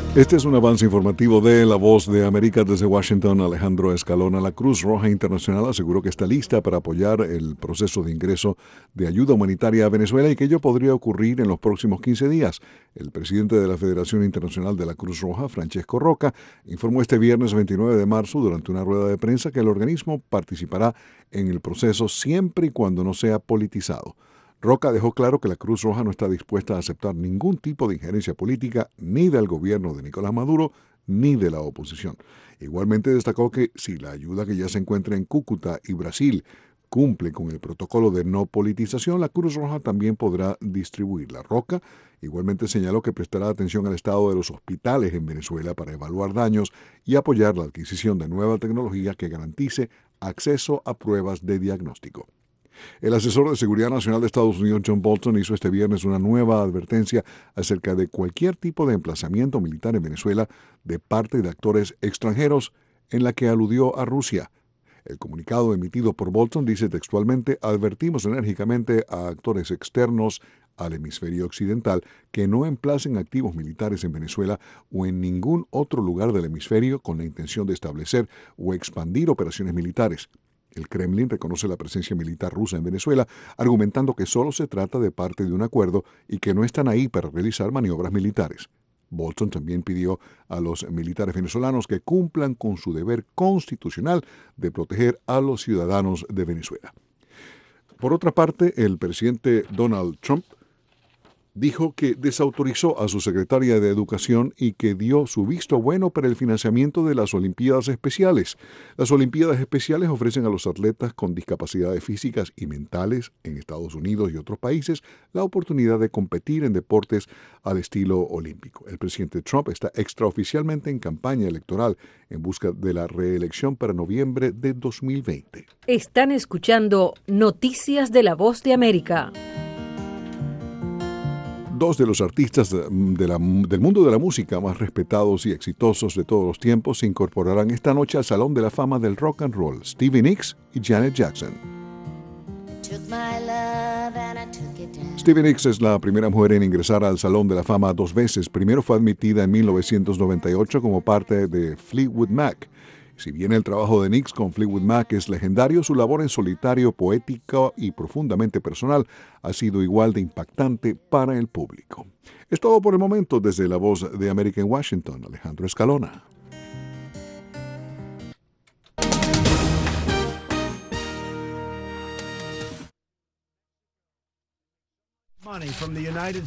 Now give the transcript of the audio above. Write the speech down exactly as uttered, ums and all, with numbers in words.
Este es un avance informativo de La Voz de América desde Washington. Alejandro Escalona. La Cruz Roja Internacional aseguró que está lista para apoyar el proceso de ingreso de ayuda humanitaria a Venezuela y que ello podría ocurrir en los próximos quince días. El presidente de la Federación Internacional de la Cruz Roja, Francesco Roca, informó este viernes veintinueve de marzo durante una rueda de prensa que el organismo participará en el proceso siempre y cuando no sea politizado. Roca dejó claro que la Cruz Roja no está dispuesta a aceptar ningún tipo de injerencia política ni del gobierno de Nicolás Maduro ni de la oposición. Igualmente destacó que si la ayuda que ya se encuentra en Cúcuta y Brasil cumple con el protocolo de no politización, la Cruz Roja también podrá distribuirla. Roca igualmente señaló que prestará atención al estado de los hospitales en Venezuela para evaluar daños y apoyar la adquisición de nueva tecnología que garantice acceso a pruebas de diagnóstico. El asesor de Seguridad Nacional de Estados Unidos, John Bolton, hizo este viernes una nueva advertencia acerca de cualquier tipo de emplazamiento militar en Venezuela de parte de actores extranjeros, en la que aludió a Rusia. El comunicado emitido por Bolton dice textualmente: advertimos enérgicamente a actores externos al hemisferio occidental que no emplacen activos militares en Venezuela o en ningún otro lugar del hemisferio con la intención de establecer o expandir operaciones militares. El Kremlin reconoce la presencia militar rusa en Venezuela, argumentando que solo se trata de parte de un acuerdo y que no están ahí para realizar maniobras militares. Bolton también pidió a los militares venezolanos que cumplan con su deber constitucional de proteger a los ciudadanos de Venezuela. Por otra parte, el presidente Donald Trump dijo que desautorizó a su secretaria de Educación y que dio su visto bueno para el financiamiento de las Olimpiadas Especiales. Las Olimpiadas Especiales ofrecen a los atletas con discapacidades físicas y mentales en Estados Unidos y otros países la oportunidad de competir en deportes al estilo olímpico. El presidente Trump está extraoficialmente en campaña electoral en busca de la reelección para noviembre de dos mil veinte. Están escuchando Noticias de la Voz de América. Dos de los artistas de la, del mundo de la música más respetados y exitosos de todos los tiempos se incorporarán esta noche al Salón de la Fama del Rock and Roll: Stevie Nicks y Janet Jackson. Stevie Nicks es la primera mujer en ingresar al Salón de la Fama dos veces. Primero fue admitida en mil novecientos noventa y ocho como parte de Fleetwood Mac. Si bien el trabajo de Nicks con Fleetwood Mac es legendario, su labor en solitario, poética y profundamente personal ha sido igual de impactante para el público. Es todo por el momento. Desde La Voz de América en Washington, Alejandro Escalona. Money from the United